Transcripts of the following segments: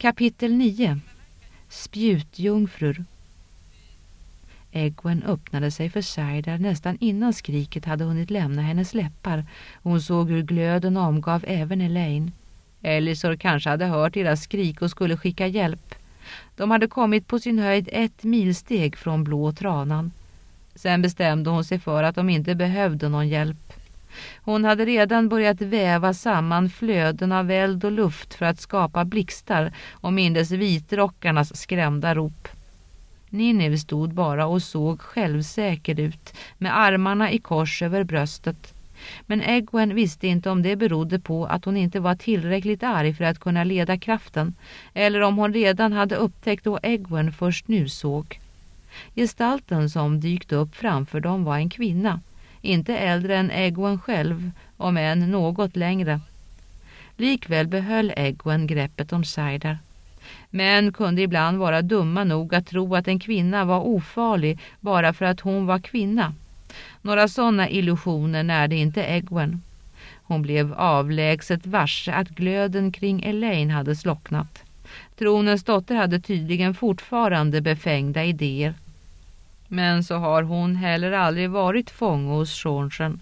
Kapitel 9. Spjutjungfrur. Egwene öppnade sig för Saidar nästan innan skriket hade hunnit lämna hennes läppar. Hon såg hur glöden omgav även Elaine. Elisor kanske hade hört deras skrik och skulle skicka hjälp. De hade kommit på sin höjd 1 milsteg från blå tranan. Sen bestämde hon sig för att de inte behövde någon hjälp. Hon hade redan börjat väva samman flöden av eld och luft för att skapa blixtar och mindes vitrockarnas skrämda rop. Nineve stod bara och såg självsäker ut med armarna i kors över bröstet. Men Egwene visste inte om det berodde på att hon inte var tillräckligt arg för att kunna leda kraften eller om hon redan hade upptäckt då Egwene först nu såg. Gestalten som dykt upp framför dem var en kvinna, inte äldre än Egwene själv, om än något längre. Likväl behöll Egwene greppet om Saidar. Män kunde ibland vara dumma nog att tro att en kvinna var ofarlig bara för att hon var kvinna. Några sådana illusioner närde inte Egwene. Hon blev avlägset varse att glöden kring Elaine hade slocknat. Tronens dotter hade tydligen fortfarande befängda idéer. Men så har hon heller aldrig varit fånge hos Seanchan.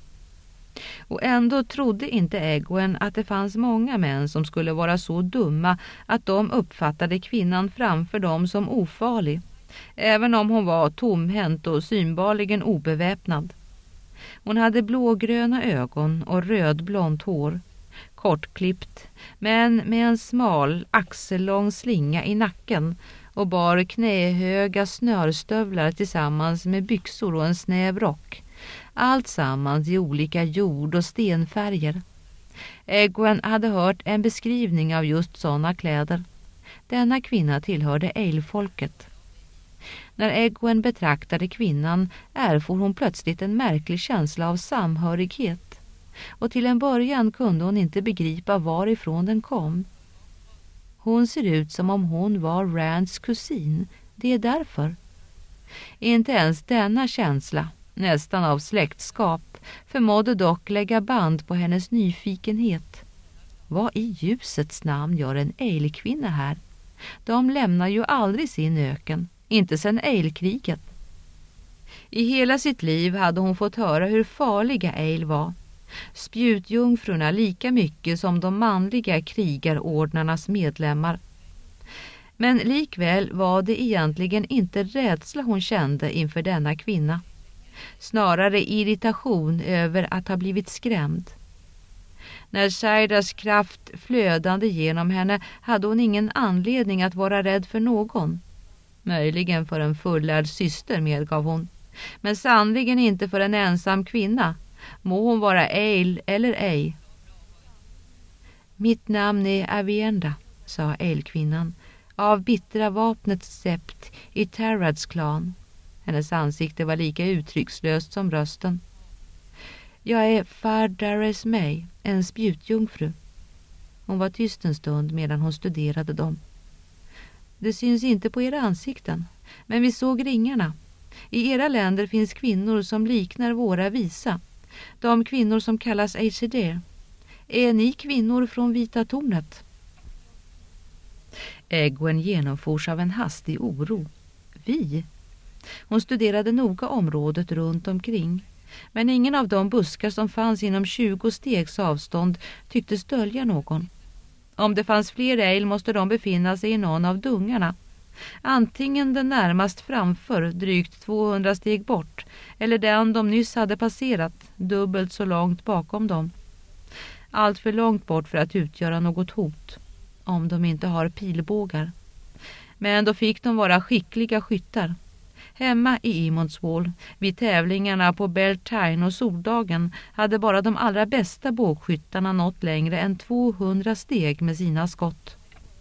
Och ändå trodde inte Egwene att det fanns många män som skulle vara så dumma att de uppfattade kvinnan framför dem som ofarlig, även om hon var tomhänt och synbarligen obeväpnad. Hon hade blågröna ögon och rödblont hår, kortklippt, men med en smal, axellång slinga i nacken och bar knähöga snörstövlar tillsammans med byxor och en snäv rock. Allt sammans i olika jord- och stenfärger. Egwene hade hört en beskrivning av just sådana kläder. Denna kvinna tillhörde Ale-folket. När Egwene betraktade kvinnan erfor hon plötsligt en märklig känsla av samhörighet. Och till en början kunde hon inte begripa varifrån den kom. Hon ser ut som om hon var Rands kusin. Det är därför. Inte ens denna känsla, nästan av släktskap, förmådde dock lägga band på hennes nyfikenhet. Vad i ljusets namn gör en Ale-kvinna här? De lämnar ju aldrig sin öken, inte sedan Ale-kriget. I hela sitt liv hade hon fått höra hur farliga Ale var. Spjutjungfrurna lika mycket som de manliga krigarordnarnas medlemmar. Men likväl var det egentligen inte rädsla hon kände inför denna kvinna. Snarare irritation över att ha blivit skrämd. När Saidars kraft flödande genom henne hade hon ingen anledning att vara rädd för någon. Möjligen för en fullärd syster, medgav hon. Men sannligen inte för en ensam kvinna. Må hon vara Ale eller ej. Mitt namn är Avienda, sa Ale-kvinnan, av bittra vapnets sept i Tarads klan. Hennes ansikte var lika uttryckslöst som rösten. Jag är Fardares May, en spjutjungfru. Hon var tyst en stund medan hon studerade dem. Det syns inte på era ansikten, men vi såg ringarna. I era länder finns kvinnor som liknar våra visa. De kvinnor som kallas Aesir. Är ni kvinnor från Vita tornet? Egwene genomfors av en hastig oro. Vi? Hon studerade noga området runt omkring. Men ingen av de buskar som fanns inom 20 stegs avstånd tycktes dölja någon. Om det fanns fler Ale måste de befinna sig i någon av dungarna. Antingen den närmast framför, drygt 200 steg bort, eller den de nyss hade passerat, dubbelt så långt bakom dem. Allt för långt bort för att utgöra något hot, om de inte har pilbågar. Men då fick de vara skickliga skyttar. Hemma i Imondswall, vid tävlingarna på Beltane och Soldagen, hade bara de allra bästa bågskyttarna nått längre än 200 steg med sina skott.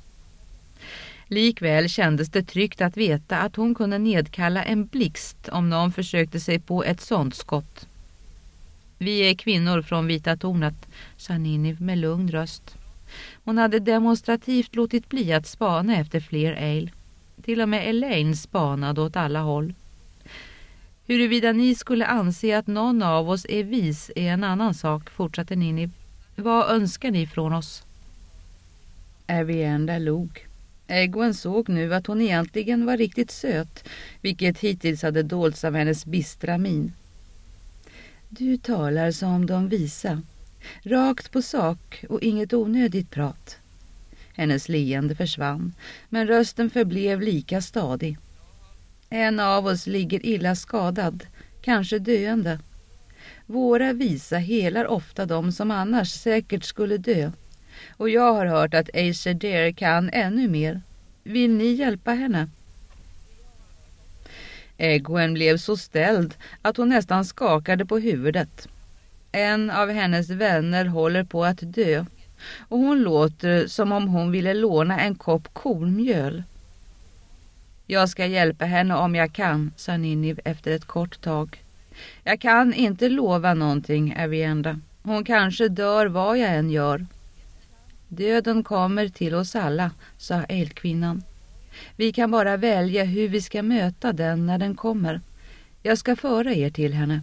Likväl kändes det tryggt att veta att hon kunde nedkalla en blixt om någon försökte sig på ett sånt skott. Vi är kvinnor från Vita tornet, sa Nineve med lugn röst. Hon hade demonstrativt låtit bli att spana efter fler Ale. Till och med Elaine spanade åt alla håll. Huruvida ni skulle anse att någon av oss är vis är en annan sak, fortsatte Nineve. Vad önskar ni från oss? Avienda log. Egwin såg nu att hon egentligen var riktigt söt, vilket hittills hade dolts av hennes bistra min. Du talar som de visa, rakt på sak och inget onödigt prat. Hennes leende försvann, men rösten förblev lika stadig. En av oss ligger illa skadad, kanske döende. Våra visa helar ofta de som annars säkert skulle dö. Och jag har hört att Acer Dare kan ännu mer. Vill ni hjälpa henne? Egwin blev så ställd att hon nästan skakade på huvudet. En av hennes vänner håller på att dö, och hon låter som om hon ville låna en kopp kornmjöl. Jag ska hjälpa henne om jag kan, sa Ninniv efter ett kort tag. Jag kan inte lova någonting, Avienda. Hon kanske dör vad jag än gör. Döden kommer till oss alla, sa eldkvinnan. Vi kan bara välja hur vi ska möta den när den kommer. Jag ska föra er till henne.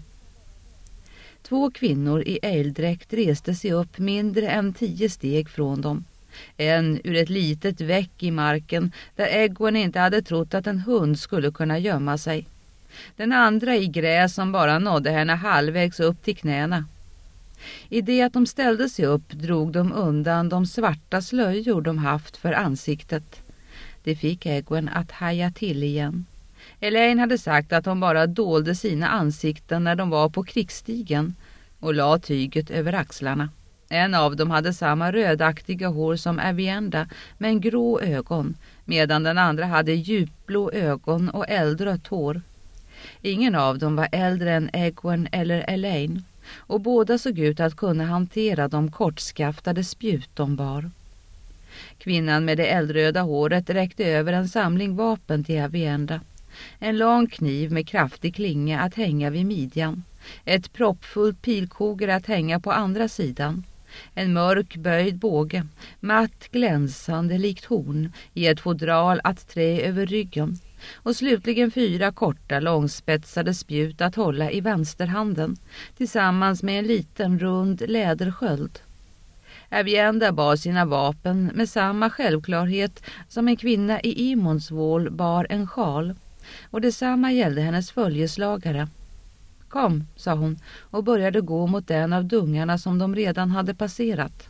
2 kvinnor i eldräkt reste sig upp mindre än 10 steg från dem. En ur ett litet väck i marken där Egwin inte hade trott att en hund skulle kunna gömma sig. Den andra i gräs som bara nådde henne halvvägs upp till knäna. I det att de ställde sig upp drog de undan de svarta slöjor de haft för ansiktet. Det fick Egwin att haja till igen. Elaine hade sagt att hon bara dolde sina ansikten när de var på krigsstigen och la tyget över axlarna. En av dem hade samma rödaktiga hår som Avienda men grå ögon, medan den andra hade djupblå ögon och eldrött hår. Ingen av dem var äldre än Egwin eller Elaine, och båda såg ut att kunna hantera de kortskaftade spjut de bar. Kvinnan med det eldröda håret räckte över en samling vapen till Avienda. En lång kniv med kraftig klinga att hänga vid midjan. Ett proppfullt pilkoger att hänga på andra sidan. En mörk böjd båge, matt glänsande likt horn, i ett fodral att trä över ryggen. Och slutligen 4 korta långspetsade spjut att hålla i vänsterhanden, tillsammans med en liten rund lädersköld. Avienda bar sina vapen med samma självklarhet som en kvinna i Imonsvål bar en sjal, och detsamma gällde hennes följeslagare. Kom, sa hon och började gå mot den av dungarna som de redan hade passerat.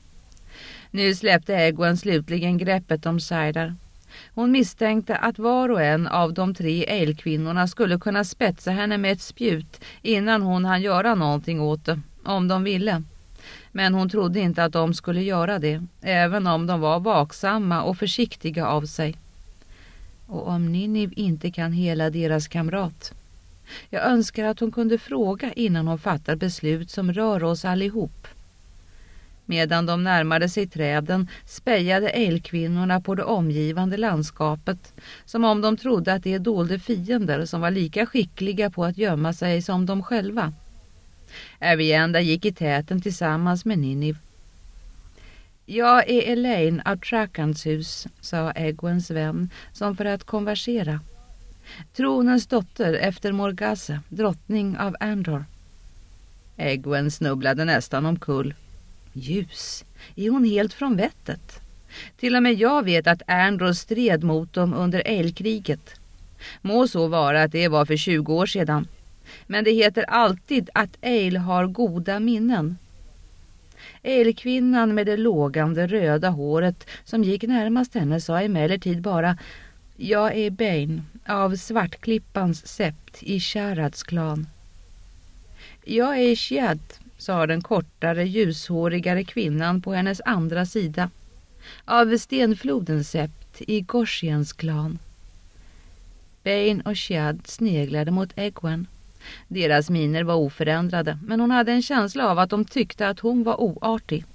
Nu släppte Egwin slutligen greppet om Saidar. Hon misstänkte att var och en av de 3 eldkvinnorna skulle kunna spetsa henne med ett spjut innan hon hann göra någonting åt det, om de ville. Men hon trodde inte att de skulle göra det, även om de var vaksamma och försiktiga av sig. Och om Ninniv inte kan hela deras kamrat. Jag önskar att hon kunde fråga innan hon fattar beslut som rör oss allihop. Medan de närmade sig träden spejade eldkvinnorna på det omgivande landskapet, som om de trodde att det dolde fiender som var lika skickliga på att gömma sig som de själva. Avienda gick i täten tillsammans med Ninniv. Jag är Elaine av Trakans hus, sa Egwins vän som för att konversera. Tronens dotter efter Morgase, drottning av Andor. Egwin snubblade nästan omkull. Ljus, är hon helt från vettet? Till och med jag vet att Andor stred mot dem under eldkriget. Må så vara att det var för 20 år sedan. Men det heter alltid att Eil har goda minnen. Eilkvinnan med det lågande röda håret som gick närmast henne sa emellertid bara: Jag är Bane av Svartklippans sept i Sharads klan. Jag är Shiad, sa den kortare, ljushårigare kvinnan på hennes andra sida, av Stenflodens sept i Goshiens klan. Bane och Shiad sneglade mot Egwin. Deras miner var oförändrade, men hon hade en känsla av att de tyckte att hon var oartig.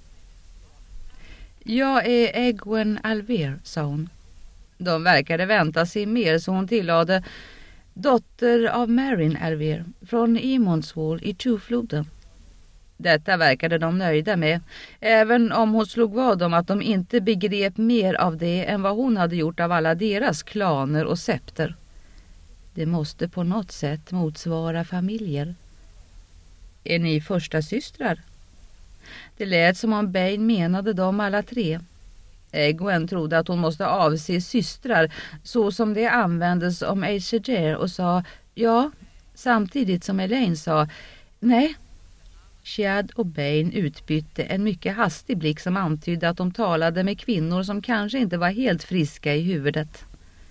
Jag är Egwin Alver, sa hon. De verkade vänta sig mer, så hon tillade: dotter av Marin Alver från Imonsvål i Tjufloden. Detta verkade de nöjda med, även om hon slog vad om att de inte begrep mer av det än vad hon hade gjort av alla deras klaner och septer. Det måste på något sätt motsvara familjer. Är ni första systrar? Det lät som om Bane menade dem alla 3. Egwen trodde att hon måste avse systrar så som det användes om Aesir och sa ja, samtidigt som Elaine sa nej. Chiad och Bain utbytte en mycket hastig blick som antydde att de talade med kvinnor som kanske inte var helt friska i huvudet.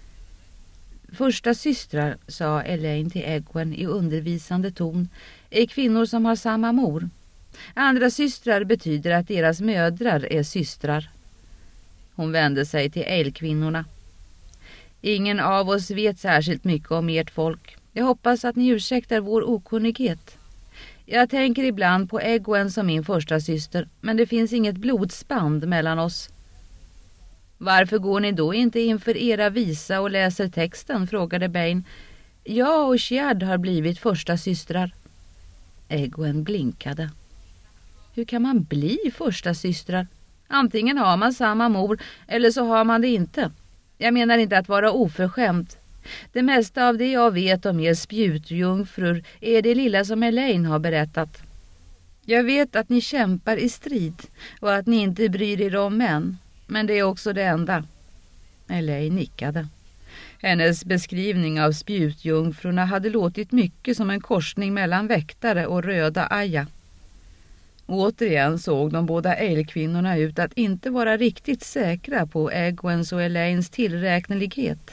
Första systrar, sa Elaine till Egwen i undervisande ton, är kvinnor som har samma mor. Andra systrar betyder att deras mödrar är systrar. Hon vände sig till Eil-kvinnorna. Ingen av oss vet särskilt mycket om ert folk. Jag hoppas att ni ursäktar vår okunnighet. Jag tänker ibland på Egwen som min första syster, men det finns inget blodsband mellan oss. Varför går ni då inte inför era visa och läser texten, frågade Bain. Jag och Chiad har blivit första systrar. Egwen blinkade. Hur kan man bli första systrar? Antingen har man samma mor eller så har man det inte. Jag menar inte att vara oförskämt. Det mesta av det jag vet om er spjutjungfrur är det lilla som Elaine har berättat. Jag vet att ni kämpar i strid och att ni inte bryr er om män, men det är också det enda. Elaine nickade. Hennes beskrivning av spjutjungfrurna hade låtit mycket som en korsning mellan väktare och röda aja. Återigen såg de båda Eil-kvinnorna ut att inte vara riktigt säkra på Egwens och Elaines tillräknelighet.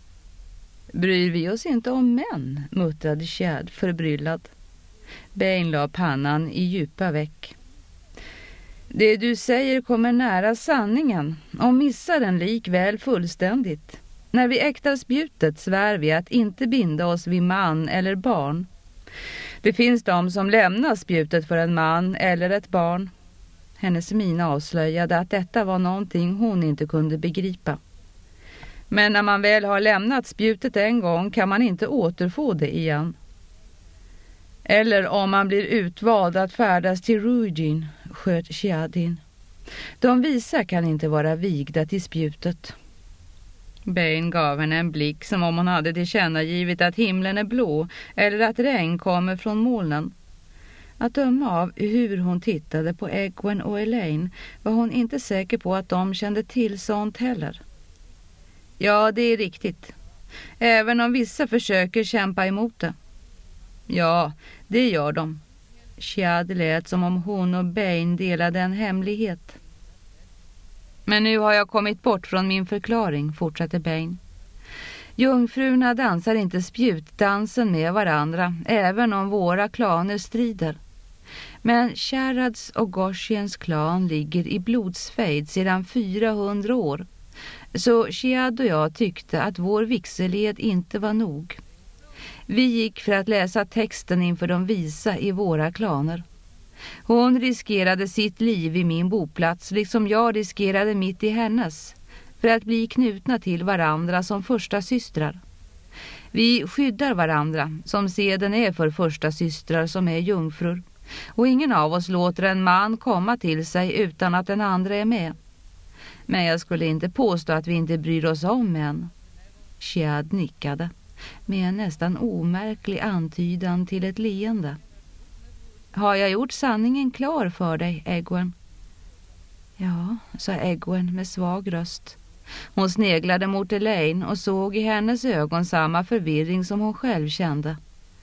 Bryr vi oss inte om män, muttrade Chiad förbryllad. Bain la pannan i djupa veck. Det du säger kommer nära sanningen och missar den likväl fullständigt. När vi äktar spjutet svär vi att inte binda oss vid man eller barn. Det finns de som lämnar spjutet för en man eller ett barn. Hennes mina avslöjade att detta var någonting hon inte kunde begripa. Men när man väl har lämnat spjutet en gång kan man inte återfå det igen. Eller om man blir utvald att färdas till Rugin, sköt Chiadin. De visa kan inte vara vigda till spjutet. Bain gav henne en blick som om hon hade tillkännagivit att himlen är blå eller att regn kommer från molnen. Att döma av hur hon tittade på Egwen och Elaine var hon inte säker på att de kände till sånt heller. Ja, det är riktigt. Även om vissa försöker kämpa emot det. Ja, det gör de. Chiad lät som om hon och Bain delade en hemlighet. Men nu har jag kommit bort från min förklaring, fortsatte Bain. Jungfrurna dansar inte spjutdansen med varandra, även om våra klaner strider. Men Sharads och Goshiens klan ligger i blodsfejd sedan 400 år. Så Chiad och jag tyckte att vår vigseled inte var nog. Vi gick för att läsa texten inför de visa i våra klaner. Hon riskerade sitt liv i min boplats liksom jag riskerade mitt i hennes för att bli knutna till varandra som första systrar. Vi skyddar varandra som seden är för första systrar som är jungfrur och ingen av oss låter en man komma till sig utan att den andra är med. Men jag skulle inte påstå att vi inte bryr oss om män. Chiad nickade med en nästan omärklig antydan till ett leende. Har jag gjort sanningen klar för dig, Egwen? Ja, sa Egwen med svag röst. Hon sneglade mot Elaine och såg i hennes ögon samma förvirring som hon själv kände.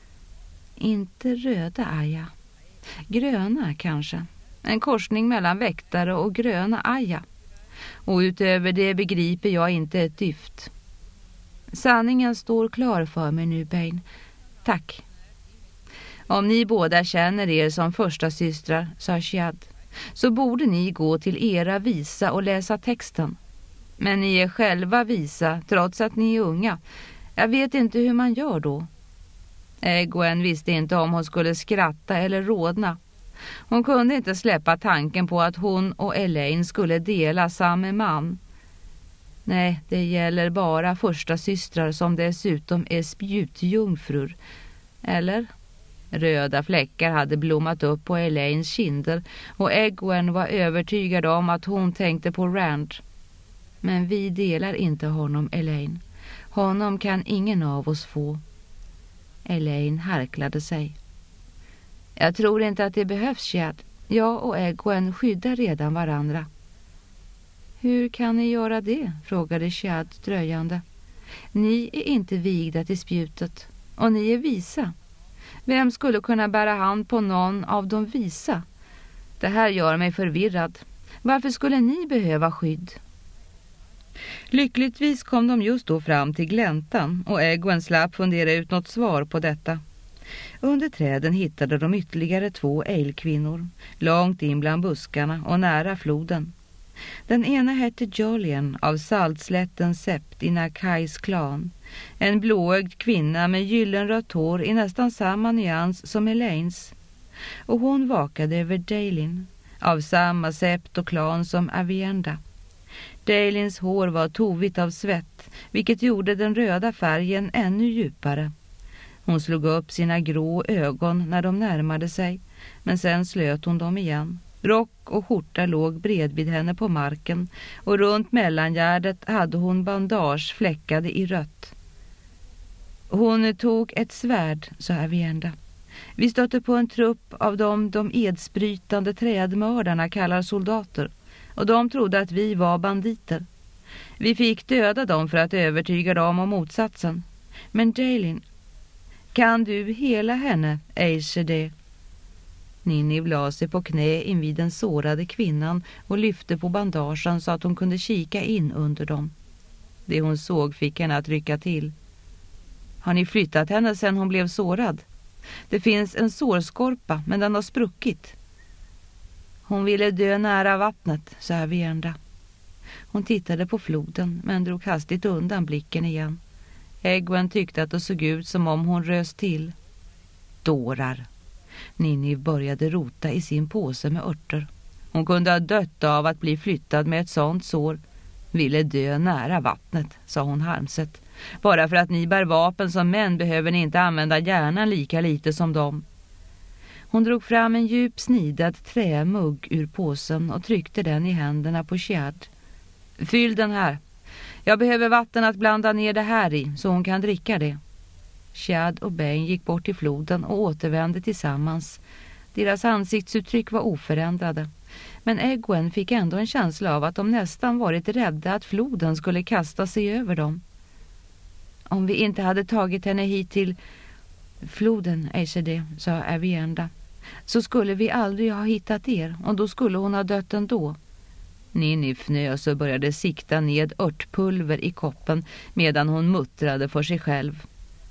Inte röda aja. Gröna kanske. En korsning mellan väktare och gröna aja. Och utöver det begriper jag inte ett dyft. Sanningen står klar för mig nu, Bain. Tack. Om ni båda känner er som första systrar, sa Chiad, så borde ni gå till era visa och läsa texten. Men ni är själva visa, trots att ni är unga. Jag vet inte hur man gör då. Egwen visste inte om hon skulle skratta eller rodna. Hon kunde inte släppa tanken på att hon och Elaine skulle dela samma man. Nej, det gäller bara första systrar som dessutom är spjutjungfrur. Eller? Röda fläckar hade blommat upp på Elaines kinder och Egwen var övertygad om att hon tänkte på Rand. Men vi delar inte honom, Elaine. Honom kan ingen av oss få. Elaine harklade sig. Jag tror inte att det behövs, Chiad. Jag och Egwen skyddar redan varandra. Hur kan ni göra det? Frågade Chad dröjande. Ni är inte vigda till spjutet och ni är visa. Vem skulle kunna bära hand på någon av de visa? Det här gör mig förvirrad. Varför skulle ni behöva skydd? Lyckligtvis kom de just då fram till gläntan och Egwene slapp fundera ut något svar på detta. Under träden hittade de ytterligare 2 älgkvinnor, långt in bland buskarna och nära floden. Den ena hette Jolien av saltslätten sept i Nakais klan, en blåögd kvinna med gyllenrött hår i nästan samma nyans som Elaines. Och hon vakade över Daelin, av samma sept och klan som Avienda. Daelins hår var tovigt av svett, vilket gjorde den röda färgen ännu djupare. Hon slog upp sina grå ögon när de närmade sig, men sen slöt hon dem igen. Rock och skjorta låg bredvid henne på marken och runt mellangärdet hade hon bandage fläckade i rött. Hon tog ett svärd, sa Avienda. Vi stötte på en trupp av de edsbrytande trädmördarna kallar soldater och de trodde att vi var banditer. Vi fick döda dem för att övertyga dem om motsatsen. Men Daelin, kan du hela henne, Aishede? Ninniv la sig på knä invid den sårade kvinnan och lyfte på bandagen så att hon kunde kika in under dem. Det hon såg fick henne att rycka till. Har ni flyttat henne sedan hon blev sårad? Det finns en sårskorpa, men den har spruckit. Hon ville dö nära vattnet, sa Avienda. Hon tittade på floden, men drog hastigt undan blicken igen. Egwene tyckte att det såg ut som om hon rös till. Dårar. Ninniv började rota i sin påse med örter. Hon kunde ha dött av att bli flyttad med ett sånt sår. Ville dö nära vattnet, sa hon harmset. Bara för att ni bär vapen som män behöver ni inte använda hjärnan lika lite som dem. Hon drog fram en djup snidad trämugg ur påsen och tryckte den i händerna på Chad. Fyll den här. Jag behöver vatten att blanda ner det här i så hon kan dricka det. Chad och Bane gick bort till floden och återvände tillsammans. Deras ansiktsuttryck var oförändrade. Men Egwene fick ändå en känsla av att de nästan varit rädda att floden skulle kasta sig över dem. Om vi inte hade tagit henne hit till floden, Aishede, sa Avienda, så skulle vi aldrig ha hittat er och då skulle hon ha dött ändå. Ninniv fnös och började sikta ned örtpulver i koppen medan hon muttrade för sig själv.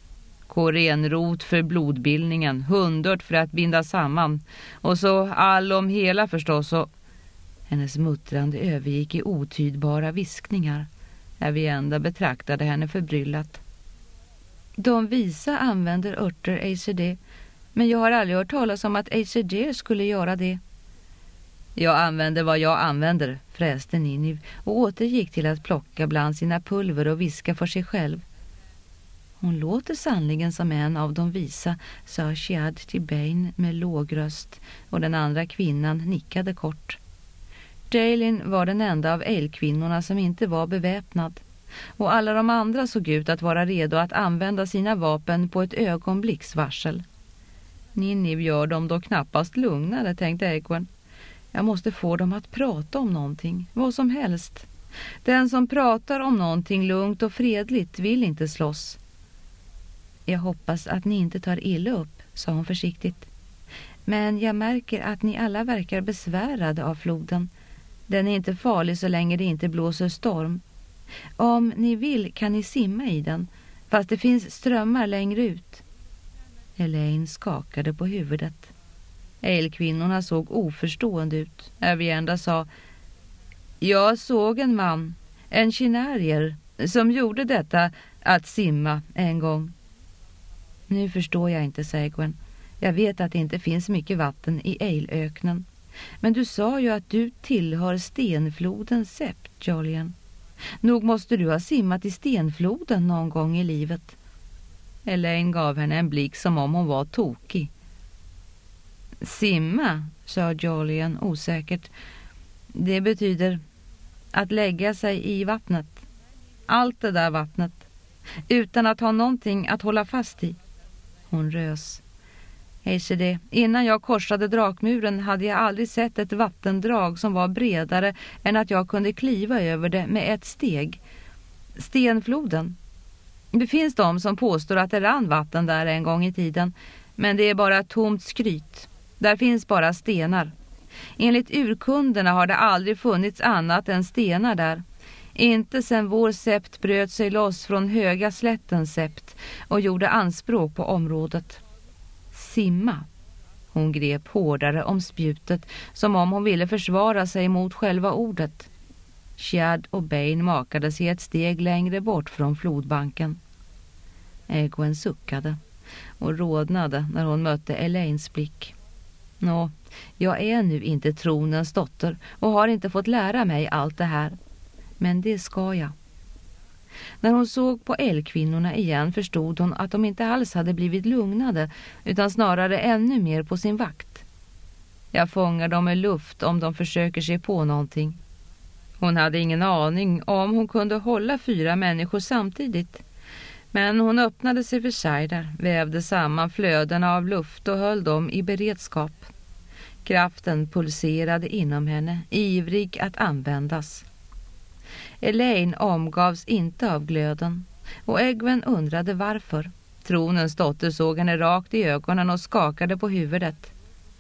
Korenrot för blodbildningen, hundört för att binda samman och så all om hela förstås. Och hennes muttrande övergick i otydbara viskningar. Avienda betraktade henne förbryllat. De visa använder örter, Aishede, men jag har aldrig hört talas om att Aishede skulle göra det. Jag använder vad jag använder, fräste Ninniv och återgick till att plocka bland sina pulver och viska för sig själv. Hon låter sannligen som en av de visa, sa Chad till Bane med låg röst och den andra kvinnan nickade kort. Daelin var den enda av älgkvinnorna som inte var beväpnad och alla de andra såg ut att vara redo att använda sina vapen på ett ögonblicks varsel. Ninniv gör dem då knappast lugnare, tänkte Egwene. Jag måste få dem att prata om någonting, vad som helst. Den som pratar om någonting lugnt och fredligt vill inte slåss. Jag hoppas att ni inte tar illa upp, sa hon försiktigt. Men jag märker att ni alla verkar besvärade av floden. Den är inte farlig så länge det inte blåser storm. Om ni vill kan ni simma i den, fast det finns strömmar längre ut. Elaine skakade på huvudet. Älgkvinnorna såg oförstående ut. Avienda sa, jag såg en man, en kinarier, som gjorde detta att simma en gång. Nu förstår jag inte, sa Egwene. Jag vet att det inte finns mycket vatten i Ejlöknen. Men du sa ju att du tillhör stenfloden Sept, Jolien. Nog måste du ha simmat i stenfloden någon gång i livet. Elaine gav henne en blick som om hon var tokig. Simma, sa Jolien osäkert. Det betyder att lägga sig i vattnet. Allt det där vattnet. Utan att ha någonting att hålla fast i. Hon rös. Eishede, innan jag korsade drakmuren hade jag aldrig sett ett vattendrag som var bredare än att jag kunde kliva över det med ett steg. Stenfloden. Det finns de som påstår att det rann vatten där en gång i tiden, men det är bara tomt skryt. Där finns bara stenar. Enligt urkunderna har det aldrig funnits annat än stenar där. Inte sedan vår sept bröt sig loss från höga slättens sept och gjorde anspråk på området. Simma. Hon grep hårdare om spjutet som om hon ville försvara sig mot själva ordet. Chiad och Bain makade sig ett steg längre bort från flodbanken. Egwene suckade och rodnade när hon mötte Elaines blick. Nå, jag är nu inte tronens dotter och har inte fått lära mig allt det här. Men det ska jag. När hon såg på älgkvinnorna igen förstod hon att de inte alls hade blivit lugnade utan snarare ännu mer på sin vakt. Jag fångar dem i luft om de försöker sig på någonting. Hon hade ingen aning om hon kunde hålla 4 människor samtidigt. Men hon öppnade sig för Saidar, vävde samman flödena av luft och höll dem i beredskap. Kraften pulserade inom henne, ivrig att användas. Elaine omgavs inte av glöden och Egwene undrade varför. Tronens dotter såg henne rakt i ögonen och skakade på huvudet.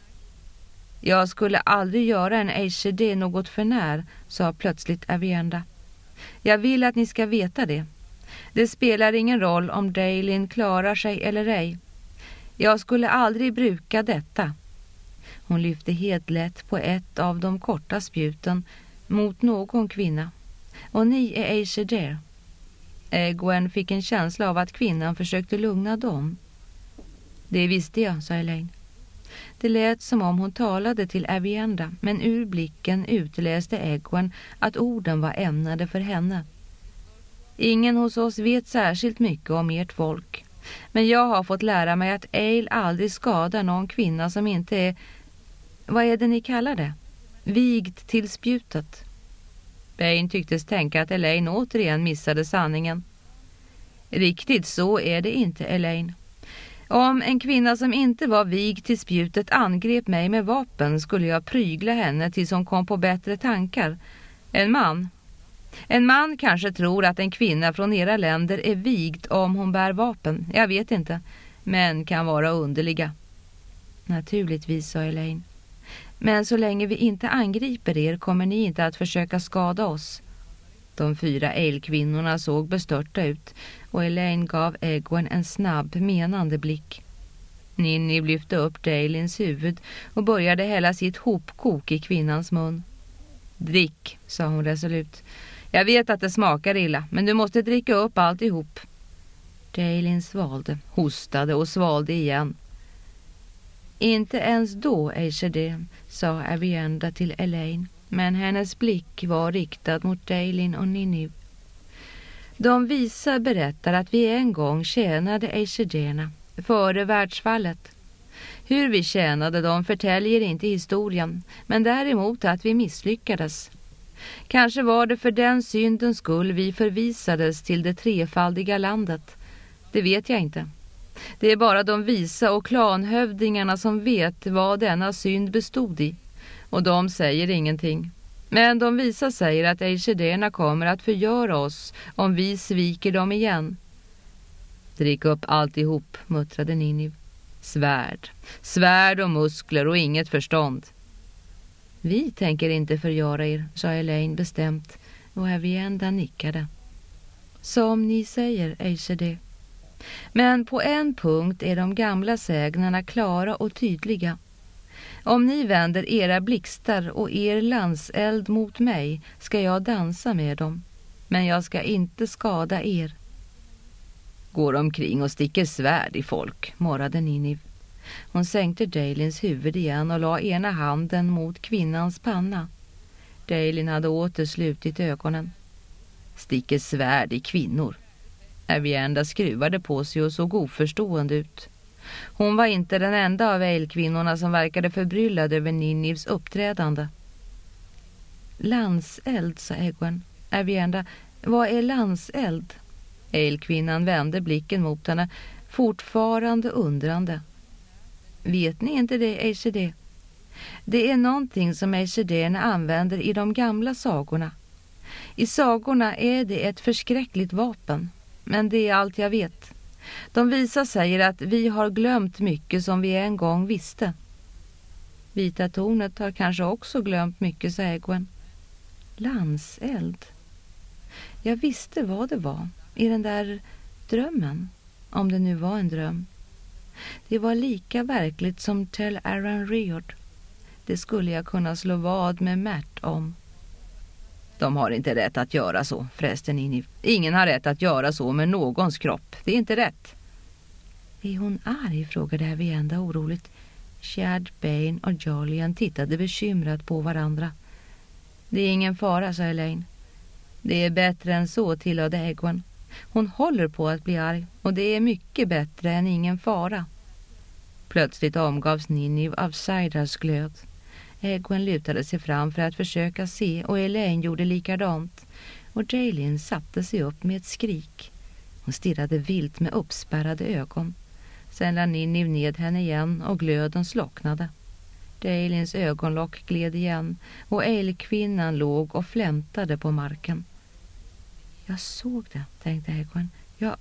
Jag skulle aldrig göra en Eishede något för när, sa plötsligt Avienda. Jag vill att ni ska veta det. Det spelar ingen roll om Daelin klarar sig eller ej. Jag skulle aldrig bruka detta. Hon lyfte helt lätt på ett av de korta spjuten mot någon kvinna. Och ni är Eishede. Egwene fick en känsla av att kvinnan försökte lugna dem. Det visste jag, sa Elaine. Det lät som om hon talade till Avienda, men ur blicken utläste Egwene att orden var ämnade för henne. Ingen hos oss vet särskilt mycket om ert folk. Men jag har fått lära mig att Eil aldrig skadar någon kvinna som inte är... Vad är det ni kallar det? Vigd till spjutet. Bain tycktes tänka att Elaine återigen missade sanningen. Riktigt så är det inte, Elaine. Om en kvinna som inte var vigd till spjutet angrep mig med vapen skulle jag prygla henne tills hon kom på bättre tankar. En man kanske tror att en kvinna från era länder är vigd om hon bär vapen. Jag vet inte. Män kan vara underliga. Naturligtvis, sa Elaine. Men så länge vi inte angriper er kommer ni inte att försöka skada oss. De 4 älgkvinnorna såg bestörta ut och Elaine gav Egwene en snabb, menande blick. Ninni lyfte upp Daelins huvud och började hälla sitt hopkok i kvinnans mun. Drick, sa hon resolut. Jag vet att det smakar illa, men du måste dricka upp alltihop. Daelin svalde, hostade och svalde igen. Inte ens då, Eishede, sa Avienda till Elaine, men hennes blick var riktad mot Daelin och Ninni. De visa berättar att vi en gång tjänade Eishederna före världsfallet. Hur vi tjänade dem förtäljer inte historien, men däremot att vi misslyckades. Kanske var det för den syndens skull vi förvisades till det trefaldiga landet. Det vet jag inte. Det är bara de visa och klanhövdingarna som vet vad denna synd bestod i. Och de säger ingenting. Men de visa säger att Eishederna kommer att förgöra oss om vi sviker dem igen. Drick upp alltihop, muttrade Ninni. Svärd och muskler och inget förstånd. Vi tänker inte förgöra er, sa Elaine bestämt och Avienda nickade. Som ni säger, Eishede. Men på en punkt är de gamla sägnerna klara och tydliga. Om ni vänder era blixtar och er landseld mot mig ska jag dansa med dem, men jag ska inte skada er. Går omkring och sticker svärd i folk, morrade Ninni. Hon sänkte Daelins huvud igen och la ena handen mot kvinnans panna. Daelin hade åter slutit ögonen. Sticker svärd i kvinnor. Avienda skruvade på sig och såg oförstående ut. Hon var inte den enda av älgkvinnorna som verkade förbryllad över Ninnivs uppträdande. Landseld, sa Egwene. Avienda, vad är landseld? Älgkvinnan vände blicken mot henne, fortfarande undrande. Vet ni inte det, Aishede? Det är någonting som Aishederna använder i de gamla sagorna. I sagorna är det ett förskräckligt vapen, men det är allt jag vet. De visa säger att vi har glömt mycket som vi en gång visste. Vita tornet har kanske också glömt mycket, sa Egwene. Landseld. Jag visste vad det var i den där drömmen, om det nu var en dröm. Det var lika verkligt som Tell Aranriod. Det skulle jag kunna slå vad med Märt om. De har inte rätt att göra så, förresten Ninniv. Ingen har rätt att göra så med någons kropp. Det är inte rätt. Är hon arg, frågade Aviendha oroligt. Shad Bane och Jolyon tittade bekymrat på varandra. Det är ingen fara, sa Elaine. Det är bättre än så, tillade Egwene. Hon håller på att bli arg, och det är mycket bättre än ingen fara. Plötsligt omgavs Ninniv av Saidars glöd. Egwene lutade sig fram för att försöka se, och Elaine gjorde likadant. Och Jaelin satte sig upp med ett skrik. Hon stirrade vilt med uppspärrade ögon. Sen la Ninniv ned henne igen och glöden slocknade. Jaelins ögonlock gled igen och älgkvinnan låg och flämtade på marken. Jag såg det, tänkte Egwene.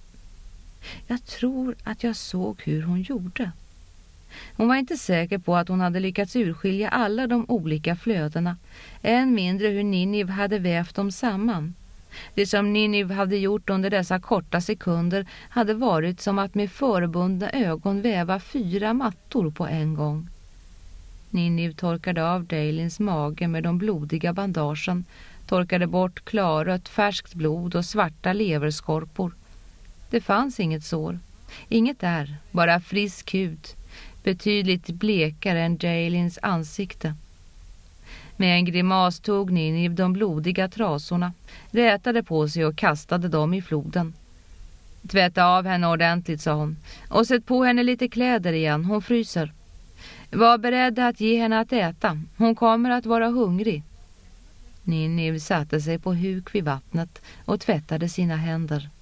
Jag tror att jag såg hur hon gjorde. Hon var inte säker på att hon hade lyckats urskilja alla de olika flödena, än mindre hur Ninniv hade vävt dem samman. Det som Ninniv hade gjort under dessa korta sekunder hade varit som att med förbundna ögon väva 4 mattor på en gång. Ninniv torkade av Jaelins mage med de blodiga bandagen, torkade bort klarrött färskt blod och svarta leverskorpor. Det fanns inget sår, inget där, bara frisk hud, betydligt blekare än Jaelins ansikte. Med en grimas tog Ninniv de blodiga trasorna, rätade på sig och kastade dem i floden. Tvätta av henne ordentligt, sa hon, och sätt på henne lite kläder igen, hon fryser. Var beredd att ge henne att äta, hon kommer att vara hungrig. Ninniv satte sig på huk vid vattnet och tvättade sina händer.